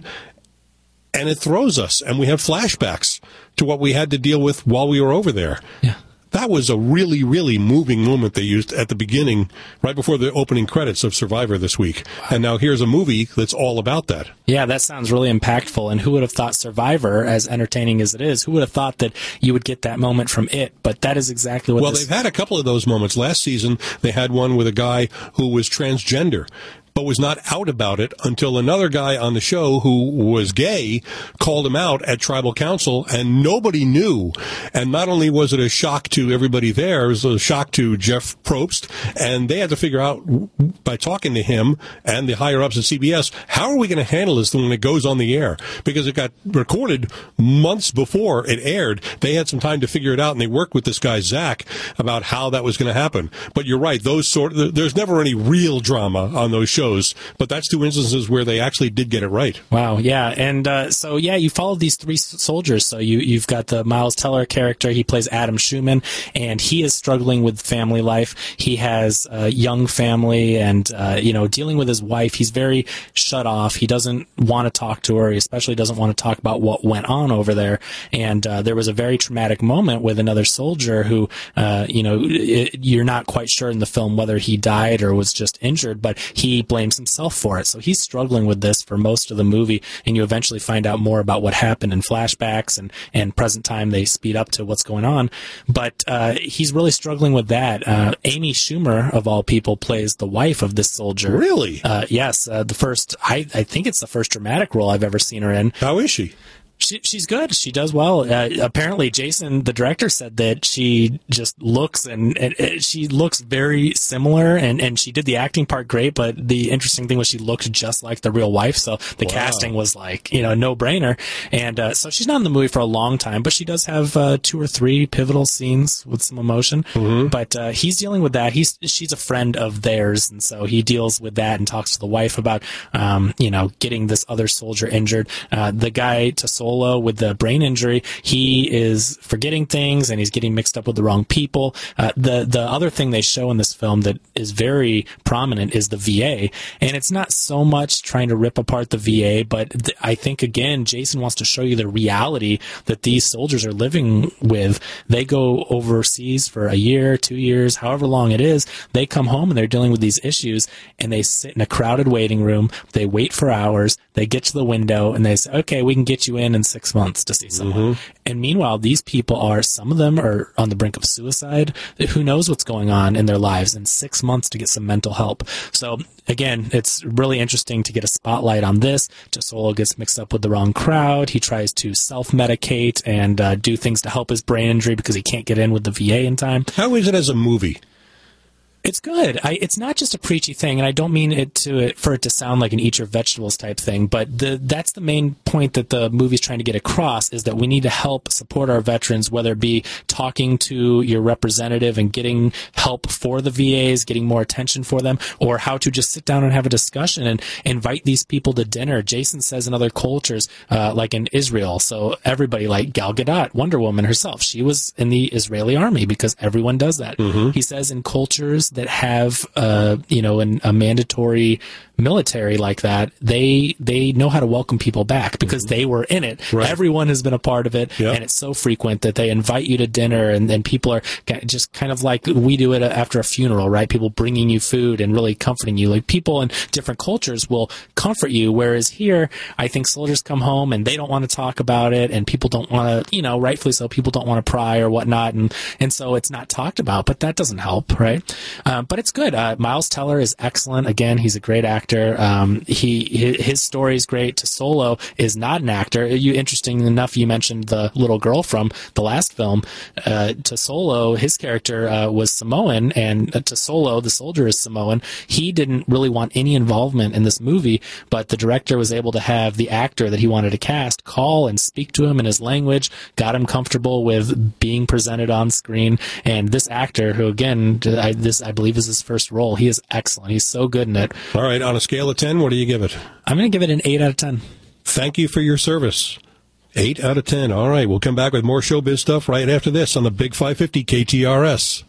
and it throws us, and we have flashbacks to what we had to deal with while we were over there. Yeah. That was a really, really moving moment they used at the beginning, right before the opening credits of Survivor this week. And now here's a movie that's all about that. Yeah, that sounds really impactful. And who would have thought Survivor, as entertaining as it is, who would have thought that you would get that moment from it? But that is exactly what they've had a couple of those moments. Last season, they had one with a guy who was transgender, but was not out about it until another guy on the show who was gay called him out at tribal council, and nobody knew. And not only was it a shock to everybody there, it was a shock to Jeff Probst, and they had to figure out, by talking to him and the higher-ups at CBS, how are we going to handle this when it goes on the air? Because it got recorded months before it aired. They had some time to figure it out, and they worked with this guy, Zach, about how that was going to happen. But you're right, there's never any real drama on those shows. But that's two instances where they actually did get it right. Wow, yeah. And you follow these three soldiers. So you've got the Miles Teller character. He plays Adam Schumann, and he is struggling with family life. He has a young family and, dealing with his wife. He's very shut off. He doesn't want to talk to her. He especially doesn't want to talk about what went on over there. And there was a very traumatic moment with another soldier who, you're not quite sure in the film whether he died or was just injured, but he blames himself for it. So he's struggling with this for most of the movie, and you eventually find out more about what happened in flashbacks and present time. They speed up to what's going on, but he's really struggling with that. Amy Schumer, of all people, plays the wife of this soldier. Really? Yes. The first, I think it's the first dramatic role I've ever seen her in. How is she? She's good. She does well. Apparently, Jason, the director, said that she just looks and she looks very similar, and she did the acting part great. But the interesting thing was she looked just like the real wife. So the casting was like, no brainer. And so she's not in the movie for a long time, but she does have 2 or 3 pivotal scenes with some emotion. Mm-hmm. But he's dealing with that. She's a friend of theirs, and so he deals with that and talks to the wife about getting this other soldier injured. The guy Tesolo Solo with the brain injury, he is forgetting things and he's getting mixed up with the wrong people. The other thing they show in this film that is very prominent is the VA, and it's not so much trying to rip apart the VA, but I think again Jason wants to show you the reality that these soldiers are living with. They go overseas for a year, 2 years, however long it is. They come home and they're dealing with these issues, and they sit in a crowded waiting room. They wait for hours. They get to the window and they say, okay, we can get you in 6 months to see someone. And meanwhile, these people some of them are on the brink of suicide. Who knows what's going on in their lives, in 6 months to get some mental help. So again, it's really interesting to get a spotlight on this. Solo gets mixed up with the wrong crowd. He tries to self-medicate and do things to help his brain injury because he can't get in with the VA in time. How is it as a movie? It's good. It's not just a preachy thing, and I don't mean for it to sound like an eat your vegetables type thing, but that's the main point that the movie's trying to get across, is that we need to help support our veterans, whether it be talking to your representative and getting help for the VAs, getting more attention for them, or how to just sit down and have a discussion and invite these people to dinner. Jason says in other cultures, like in Israel, so everybody, like Gal Gadot, Wonder Woman herself, she was in the Israeli army because everyone does that. He says in cultures that have a mandatory military like that, they know how to welcome people back because they were in it. Right. Everyone has been a part of it, and it's so frequent that they invite you to dinner, and then people are just kind of like we do it after a funeral, right? People bringing you food and really comforting you. Like, people in different cultures will comfort you, whereas here, I think soldiers come home and they don't want to talk about it, and people don't want to, rightfully so, people don't want to pry or whatnot, and so it's not talked about, but that doesn't help, right? But it's good. Miles Teller is excellent. Again, he's a great actor. His story is great. Solo is not an actor. Interesting enough, you mentioned the little girl from the last film. Solo, his character was Samoan, and Solo, the soldier, is Samoan. He didn't really want any involvement in this movie, but the director was able to have the actor that he wanted to cast call and speak to him in his language, got him comfortable with being presented on screen. And this actor, who again, I believe is his first role, he is excellent. He's so good in it. All right, on a scale of 10, what do you give it? I'm going to give it an 8 out of 10. Thank you for your service. 8 out of 10. All right, we'll come back with more showbiz stuff right after this on the Big 550 KTRS.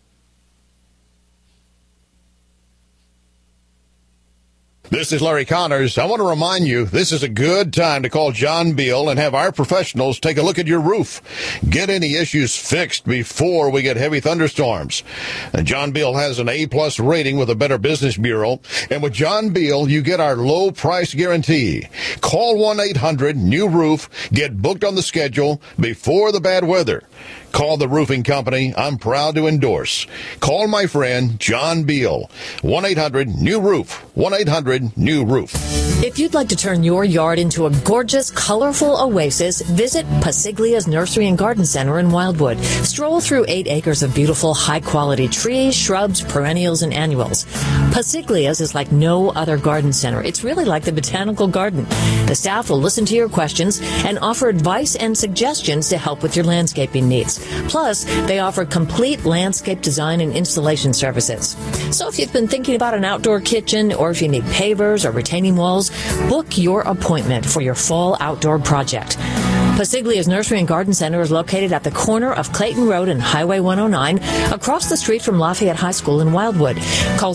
This is Larry Connors. I want to remind you, this is a good time to call John Beal and have our professionals take a look at your roof. Get any issues fixed before we get heavy thunderstorms. And John Beal has an A-plus rating with the Better Business Bureau. And with John Beal, you get our low price guarantee. Call 1-800-NEW-ROOF. Get booked on the schedule before the bad weather. Call the roofing company I'm proud to endorse. Call my friend John Beal. 1-800-NEW-ROOF. 1-800-NEW-ROOF. If you'd like to turn your yard into a gorgeous, colorful oasis, visit Pasiglia's Nursery and Garden Center in Wildwood. Stroll through 8 acres of beautiful, high-quality trees, shrubs, perennials, and annuals. Pasiglia's is like no other garden center. It's really like the botanical garden. The staff will listen to your questions and offer advice and suggestions to help with your landscaping needs. Plus, they offer complete landscape design and installation services. So if you've been thinking about an outdoor kitchen, or if you need pavers or retaining walls, book your appointment for your fall outdoor project. Pasiglia's Nursery and Garden Center is located at the corner of Clayton Road and Highway 109, across the street from Lafayette High School in Wildwood. Call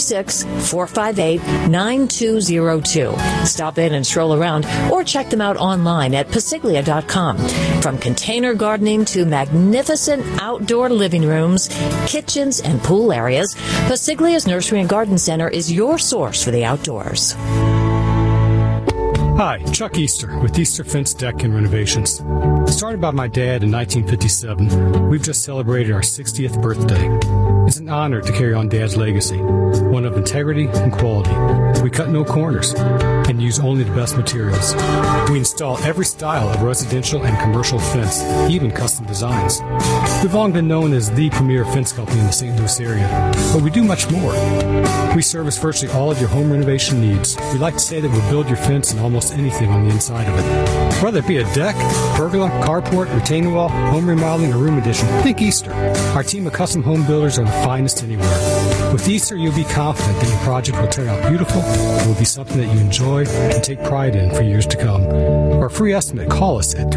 636-458-9202. Stop in and stroll around, or check them out online at pasiglia.com. From container gardening to magnificent outdoor living rooms, kitchens, and pool areas, Pasiglia's Nursery and Garden Center is your source for the outdoors. Hi, Chuck Easter with Easter Fence Deck and Renovations. Started by my dad in 1957, we've just celebrated our 60th birthday. It's an honor to carry on Dad's legacy, one of integrity and quality. We cut no corners and use only the best materials. We install every style of residential and commercial fence, even custom designs. We've long been known as the premier fence company in the St. Louis area, but we do much more. We service virtually all of your home renovation needs. We like to say that we'll build your fence and almost anything on the inside of it. Whether it be a deck, pergola, carport, retaining wall, home remodeling, or room addition, think Easter. Our team of custom home builders are the finest anywhere. With Easter, you'll be confident that your project will turn out beautiful and will be something that you enjoy and take pride in for years to come. For a free estimate, call us at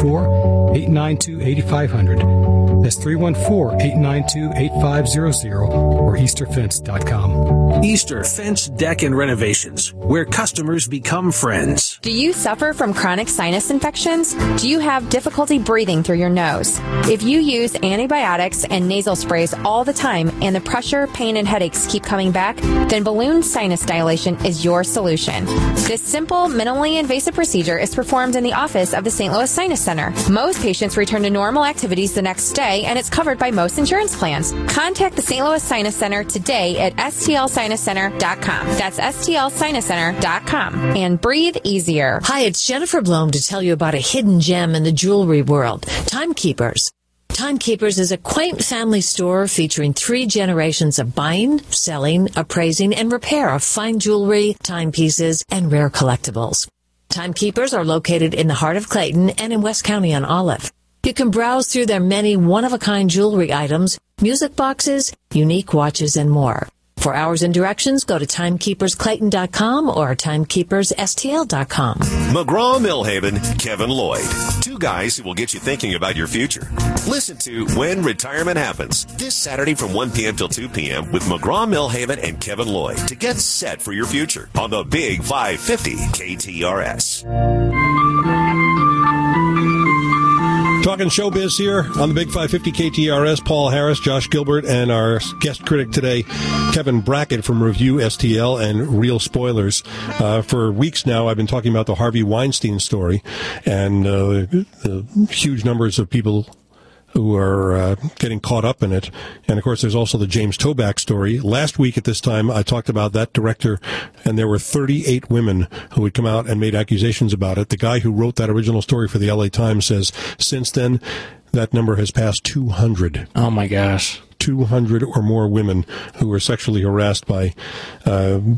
314-892-8500. That's 314-892-8500 or EasterFence.com. Easter Fence Deck and Renovations, where customers become friends. Do you suffer from chronic sinus infections? Do you have difficulty breathing through your nose? If you use antibiotics and nasal sprays all the time and the pressure, pain, and headaches keep coming back, then balloon sinus dilation is your solution. This simple, minimally invasive procedure is performed in the office of the St. Louis Sinus Center. Most patients return to normal activities the next day, and it's covered by most insurance plans. Contact the St. Louis Sinus Center today at stlsinuscenter.com. That's stlsinuscenter.com. And breathe easier. Hi, it's Jennifer Blome to tell you about a hidden gem in the jewelry world, Timekeepers. Timekeepers is a quaint family store featuring 3 generations of buying, selling, appraising, and repair of fine jewelry, timepieces, and rare collectibles. Timekeepers are located in the heart of Clayton and in West County on Olive. You can browse through their many one-of-a-kind jewelry items, music boxes, unique watches, and more. For hours and directions, go to timekeepersclayton.com or timekeepersstl.com. McGraw-Millhaven, Kevin Lloyd. 2 guys who will get you thinking about your future. Listen to When Retirement Happens this Saturday from 1 p.m. till 2 p.m. with McGraw-Millhaven and Kevin Lloyd to get set for your future on the Big 550 KTRS. Talking showbiz here on the Big 550 KTRS. Paul Harris, Josh Gilbert, and our guest critic today, Kevin Brackett from Review STL and Real Spoilers. For weeks now, I've been talking about the Harvey Weinstein story and the huge numbers of people who are getting caught up in it. And, of course, there's also the James Toback story. Last week at this time, I talked about that director, and there were 38 women who had come out and made accusations about it. The guy who wrote that original story for the LA Times says since then, that number has passed 200. Oh, my gosh. 200 or more women who were sexually harassed by the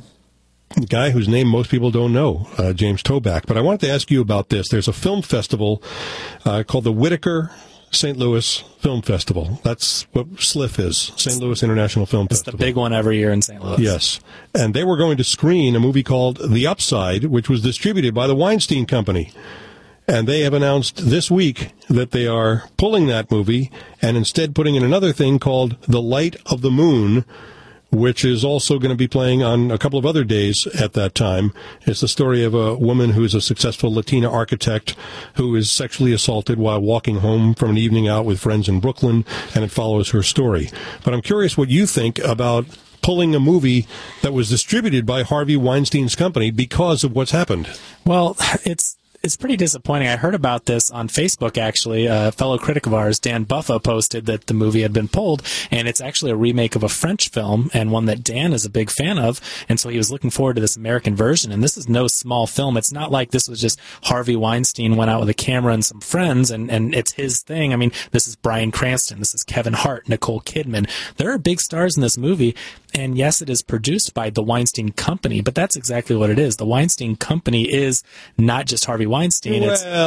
guy whose name most people don't know, James Toback. But I wanted to ask you about this. There's a film festival called the Whitaker St. Louis Film Festival. That's what SLIF is, St. Louis International Film Festival. It's the big one every year in St. Louis. Yes. And they were going to screen a movie called The Upside, which was distributed by the Weinstein Company. And they have announced this week that they are pulling that movie and instead putting in another thing called The Light of the Moon, which is also going to be playing on a couple of other days at that time. It's the story of a woman who is a successful Latina architect who is sexually assaulted while walking home from an evening out with friends in Brooklyn, and it follows her story. But I'm curious what you think about pulling a movie that was distributed by Harvey Weinstein's company because of what's happened. Well, it's pretty disappointing. I heard about this on Facebook, actually. A fellow critic of ours, Dan Buffa, posted that the movie had been pulled, and it's actually a remake of a French film, and one that Dan is a big fan of, and so he was looking forward to this American version. And this is no small film. It's not like this was just Harvey Weinstein went out with a camera and some friends, and it's his thing. I mean, this is Bryan Cranston, this is Kevin Hart, Nicole Kidman. There are big stars in this movie, and yes, it is produced by the Weinstein Company, but that's exactly what it is. The Weinstein Company is not just Harvey Weinstein.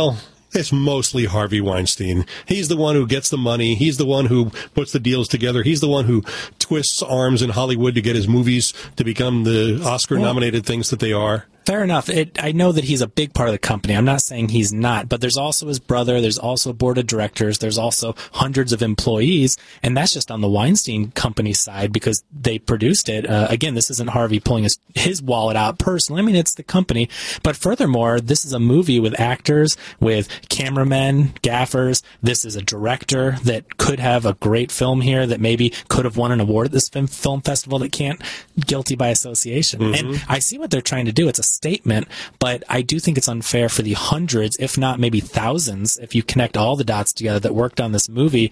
It's mostly Harvey Weinstein. He's the one who gets the money. He's the one who puts the deals together. He's the one who twists arms in Hollywood to get his movies to become the Oscar-nominated things that they are. Fair enough. I know that he's a big part of the company. I'm not saying he's not, but there's also his brother. There's also a board of directors. There's also hundreds of employees, and that's just on the Weinstein Company side because they produced it. Again, this isn't Harvey pulling his wallet out personally. I mean, it's the company. But furthermore, this is a movie with actors, with cameramen, gaffers. This is a director that could have a great film here that maybe could have won an award at this film festival that can't. Guilty by association. Mm-hmm. And I see what they're trying to do. It's a statement, but I do think it's unfair for the hundreds, if not maybe thousands, if you connect all the dots together that worked on this movie.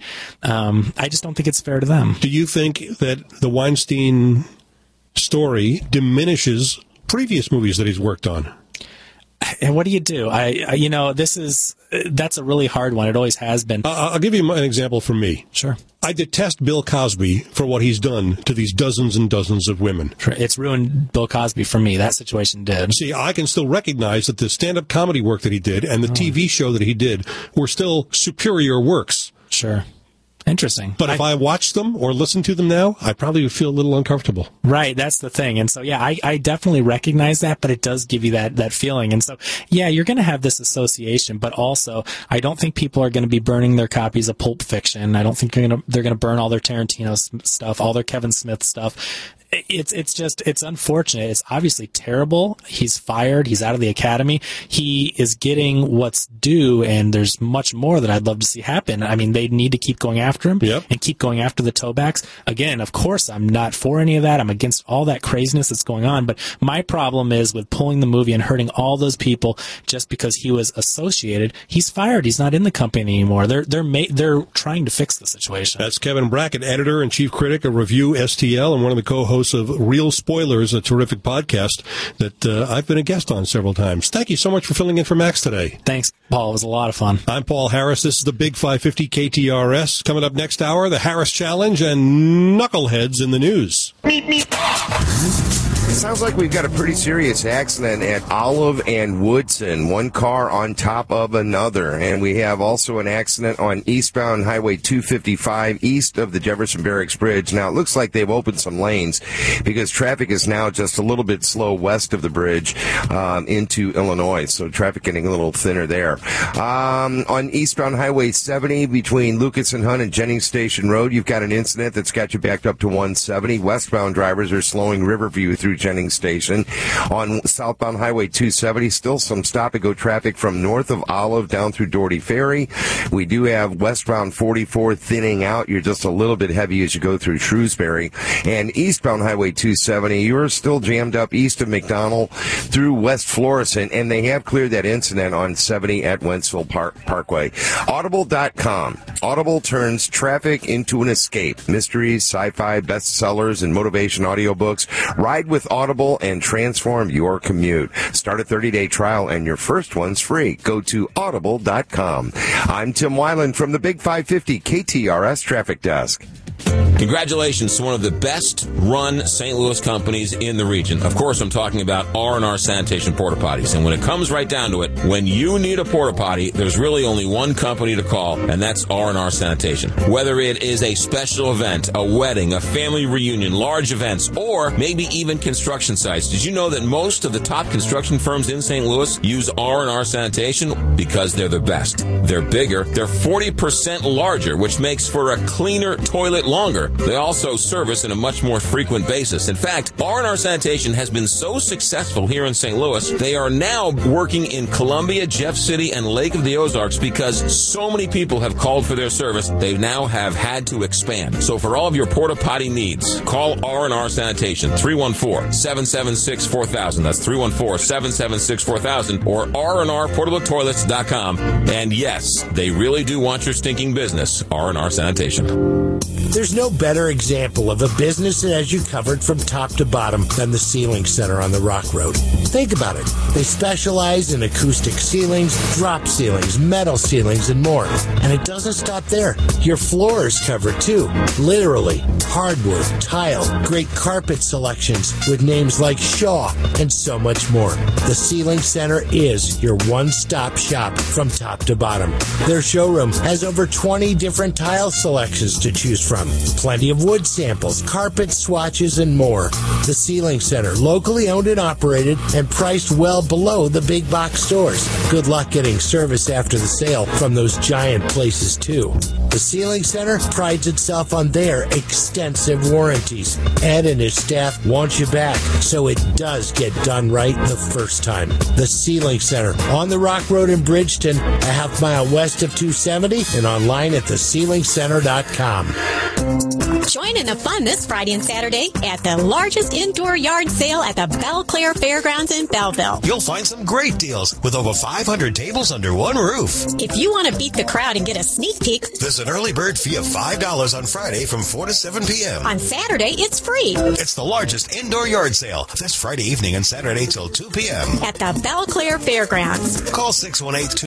I just don't think it's fair to them. Do you think that the Weinstein story diminishes previous movies that he's worked on? what do you do? That's a really hard one. It always has been. I'll give you an example from me. Sure. I detest Bill Cosby for what he's done to these dozens and dozens of women. Sure. It's ruined Bill Cosby for me. That situation did. See, I can still recognize that the stand-up comedy work that he did and the TV show that he did were still superior works. Sure. Interesting. But if I watched them or listened to them now, I probably would feel a little uncomfortable. Right, that's the thing. And so, yeah, I definitely recognize that, but it does give you that feeling. And so, yeah, you're going to have this association, but also, I don't think people are going to be burning their copies of Pulp Fiction. I don't think they're going to burn all their Tarantino stuff, all their Kevin Smith stuff. It's unfortunate. It's obviously terrible. He's fired. He's out of the academy. He is getting what's due, and there's much more that I'd love to see happen. I mean, they need to keep going after him and keep going after the Tobacks. Again, of course, I'm not for any of that. I'm against all that craziness that's going on. But my problem is with pulling the movie and hurting all those people just because he was associated. He's fired. He's not in the company anymore. They're trying to fix the situation. That's Kevin Brackett, editor and chief critic of Review STL and one of the co-hosts of Real Spoilers, a terrific podcast that I've been a guest on several times. Thank you so much for filling in for Max today. Thanks, Paul. It was a lot of fun. I'm Paul Harris. This is the Big 550 KTRS. Coming up next hour, the Harris Challenge and Knuckleheads in the News. It sounds like we've got a pretty serious accident at Olive and Woodson, one car on top of another. And we have also an accident on eastbound Highway 255 east of the Jefferson Barracks Bridge. Now, it looks like they've opened some lanes because traffic is now just a little bit slow west of the bridge into Illinois. So traffic getting a little thinner there. On eastbound Highway 70 between Lucas and Hunt and Jennings Station Road, you've got an incident that's got you backed up to 170. Westbound drivers are slowing Riverview through Jennings Station. On southbound Highway 270, still some stop-and-go traffic from north of Olive down through Doherty Ferry. We do have westbound 44 thinning out. You're just a little bit heavy as you go through Shrewsbury. And eastbound Highway 270, you're still jammed up east of McDonald through West Florissant, and they have cleared that incident on 70 at Wentzville Parkway. Audible.com. Audible turns traffic into an escape. Mysteries, sci-fi, bestsellers, and motivation audiobooks. Ride with Audible and transform your commute. Start a 30-day trial and your first one's free. Go to audible.com. I'm Tim Weiland from the Big 550 KTRS Traffic Desk. Congratulations to one of the best-run St. Louis companies in the region. Of course, I'm talking about R&R Sanitation Porta Potties. And when it comes right down to it, when you need a porta potty, there's really only one company to call, and that's R&R Sanitation. Whether it is a special event, a wedding, a family reunion, large events, or maybe even construction sites. Did you know that most of the top construction firms in St. Louis use R&R Sanitation? Because they're the best. They're bigger. They're 40% larger, which makes for a cleaner toilet longer. They also service on a much more frequent basis. In fact, R&R Sanitation has been so successful here in St. Louis, they are now working in Columbia, Jeff City, and Lake of the Ozarks because so many people have called for their service, they now have had to expand. So for all of your porta potty needs, call R&R Sanitation, 314-776-4000. That's 314-776-4000 or rnrportablettoilets.com. And yes, they really do want your stinking business, R&R Sanitation. There's no better example of a business that has you covered from top to bottom than the Ceiling Center on the Rock Road. Think about it. They specialize in acoustic ceilings, drop ceilings, metal ceilings, and more. And it doesn't stop there. Your floor is covered too. Literally. Hardwood, tile, great carpet selections with names like Shaw, and so much more. The Ceiling Center is your one-stop shop from top to bottom. Their showroom has over 20 different tile selections to choose from. Plenty of wood samples, carpet swatches, and more. The Ceiling Center, locally owned and operated and priced well below the big box stores. Good luck getting service after the sale from those giant places too. The Ceiling Center prides itself on their extensive warranties. Ed and his staff want you back, so it does get done right the first time. The Ceiling Center on the Rock Road in Bridgeton, a half mile west of 270, and online at theceilingcenter.com. Join in the fun this Friday and Saturday at the largest indoor yard sale at the Belle Claire Fairgrounds in Belleville. You'll find some great deals with over 500 tables under one roof. If you want to beat the crowd and get a sneak peek, there's an early bird fee of $5 on Friday from 4 to 7 p.m. On Saturday, it's free. It's the largest indoor yard sale. That's Friday evening and Saturday till 2 p.m. at the Belle Claire Fairgrounds. Call 618